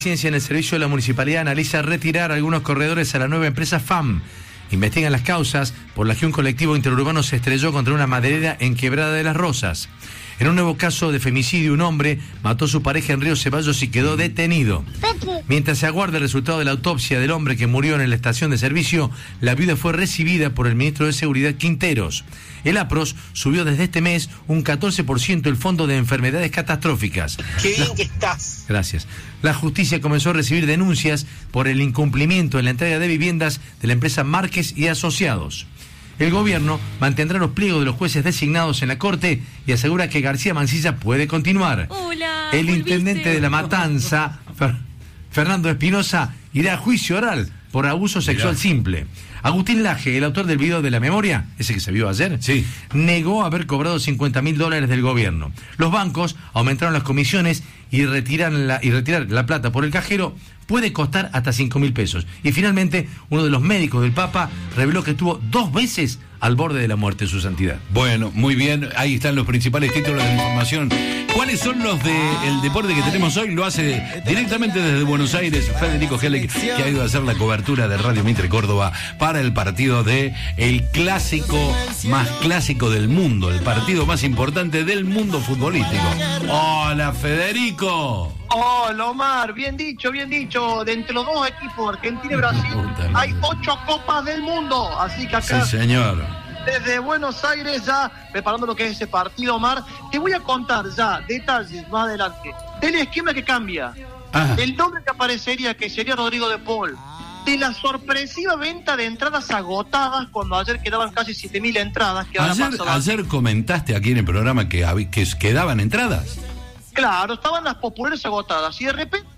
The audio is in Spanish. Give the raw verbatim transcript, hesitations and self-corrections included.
Ciencia en el servicio de la municipalidad analiza retirar algunos corredores a la nueva empresa F A M. Investigan las causas por las que un colectivo interurbano se estrelló contra una maderera en Quebrada de las Rosas. En un nuevo caso de femicidio, un hombre mató a su pareja en Río Ceballos y quedó detenido. Mientras se aguarda el resultado de la autopsia del hombre que murió en la estación de servicio, la viuda fue recibida por el ministro de Seguridad Quinteros. El APROS subió desde este mes un catorce por ciento el fondo de enfermedades catastróficas. ¡Qué bien la... que estás! Gracias. La justicia comenzó a recibir denuncias por el incumplimiento en la entrega de viviendas de la empresa Márquez y Asociados. El gobierno mantendrá los pliegos de los jueces designados en la Corte y asegura que García Mansilla puede continuar. Hola, el volviste. intendente de La Matanza, Fer- Fernando Espinosa, irá a juicio oral por abuso sexual Mirá. simple. Agustín Laje, el autor del video de la memoria, ese que se vio ayer, Sí. negó haber cobrado cincuenta mil dólares del gobierno. Los bancos aumentaron las comisiones y, retiran la, y retirar la plata por el cajero puede costar hasta cinco mil pesos. Y finalmente, uno de los médicos del Papa reveló que estuvo dos veces al borde de la muerte, su santidad. Bueno, muy bien, ahí están los principales títulos de información. ¿Cuáles son los del deporte que tenemos hoy? Lo hace directamente desde Buenos Aires Federico Helek, que ha ido a hacer la cobertura de Radio Mitre Córdoba para el partido de el clásico más clásico del mundo, el partido más importante del mundo futbolístico. Hola, Federico. Hola, Omar, bien dicho, bien dicho. De entre los dos equipos, Argentina y Brasil, hay ocho copas del mundo. Así que acá, Sí, señor. desde Buenos Aires, ya preparando lo que es ese partido, Omar, te voy a contar ya detalles más adelante del esquema que cambia, Ajá. el nombre que aparecería, que sería Rodrigo de Paul, de la sorpresiva venta de entradas agotadas, cuando ayer quedaban casi siete mil entradas. Que ahora Ayer, pasan a- ayer comentaste aquí en el programa que, hab- que quedaban entradas. Claro, estaban las populares agotadas y de repente